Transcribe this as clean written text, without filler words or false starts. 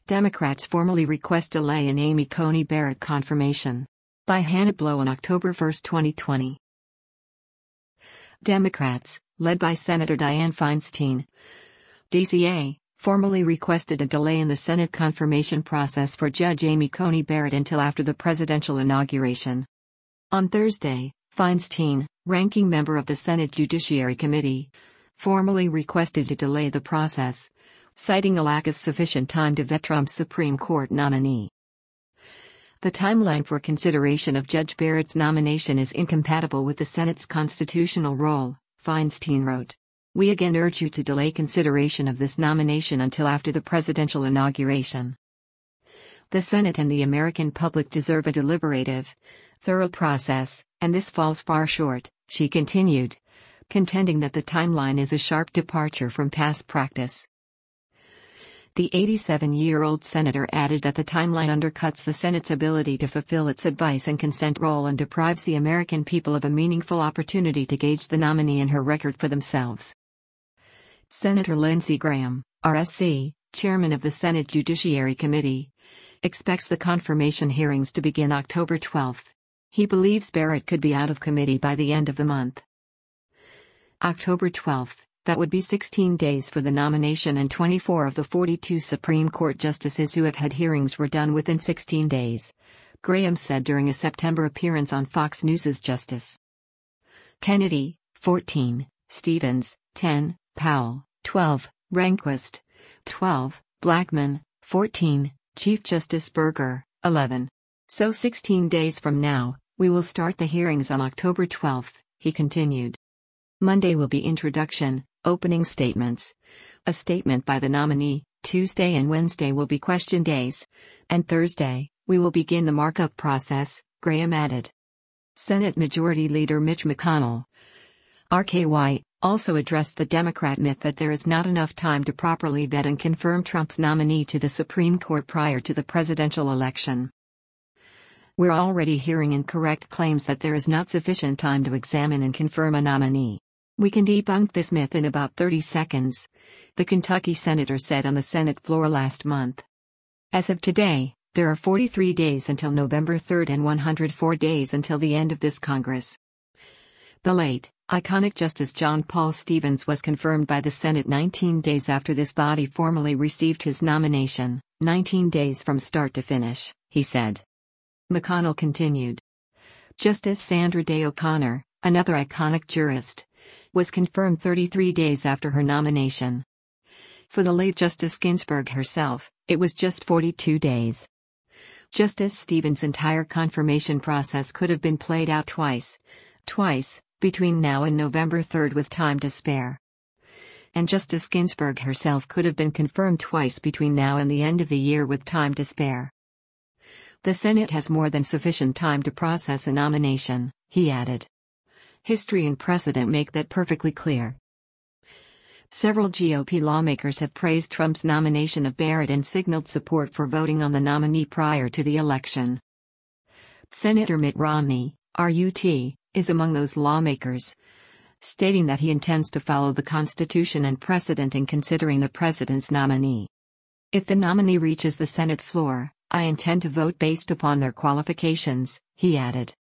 Democrats formally request delay in Amy Coney Barrett confirmation. By Hannah Blow on October 1, 2020. Democrats, led by Senator Dianne Feinstein, DCA, formally requested a delay in the Senate confirmation process for Judge Amy Coney Barrett until after the presidential inauguration. On Thursday, Feinstein, ranking member of the Senate Judiciary Committee, formally requested to delay the process, citing a lack of sufficient time to vet Trump's Supreme Court nominee. The timeline for consideration of Judge Barrett's nomination is incompatible with the Senate's constitutional role, Feinstein wrote. We again urge you to delay consideration of this nomination until after the presidential inauguration. The Senate and the American public deserve a deliberative, thorough process, and this falls far short, she continued, contending that the timeline is a sharp departure from past practice. The 87-year-old senator added that the timeline undercuts the Senate's ability to fulfill its advice and consent role and deprives the American people of a meaningful opportunity to gauge the nominee and her record for themselves. Senator Lindsey Graham, RSC, chairman of the Senate Judiciary Committee, expects the confirmation hearings to begin October 12. He believes Barrett could be out of committee by the end of the month. October 12. That would be 16 days for the nomination, and 24 of the 42 Supreme Court justices who have had hearings were done within 16 days, Graham said during a September appearance on Fox News'. Justice Kennedy, 14, Stevens, 10, Powell, 12, Rehnquist, 12, Blackmun, 14, Chief Justice Burger, 11. So 16 days from now, we will start the hearings on October 12, he continued. Monday will be introduction, opening statements, a statement by the nominee. Tuesday and Wednesday will be question days, and Thursday, we will begin the markup process, Graham added. Senate Majority Leader Mitch McConnell, RKY, also addressed the Democrat myth that there is not enough time to properly vet and confirm Trump's nominee to the Supreme Court prior to the presidential election. We're already hearing incorrect claims that there is not sufficient time to examine and confirm a nominee. We can debunk this myth in about 30 seconds, the Kentucky senator said on the Senate floor last month. As of today, there are 43 days until November 3 and 104 days until the end of this Congress. The late, iconic Justice John Paul Stevens was confirmed by the Senate 19 days after this body formally received his nomination, 19 days from start to finish, he said. McConnell continued. Justice Sandra Day O'Connor, another iconic jurist, was confirmed 33 days after her nomination. For the late Justice Ginsburg herself, it was just 42 days. Justice Stevens' entire confirmation process could have been played out twice, between now and November 3 with time to spare. And Justice Ginsburg herself could have been confirmed twice between now and the end of the year with time to spare. The Senate has more than sufficient time to process a nomination, he added. History and precedent make that perfectly clear. Several GOP lawmakers have praised Trump's nomination of Barrett and signaled support for voting on the nominee prior to the election. Senator Mitt Romney, RUT, is among those lawmakers, stating that he intends to follow the Constitution and precedent in considering the president's nominee. If the nominee reaches the Senate floor, I intend to vote based upon their qualifications, he added.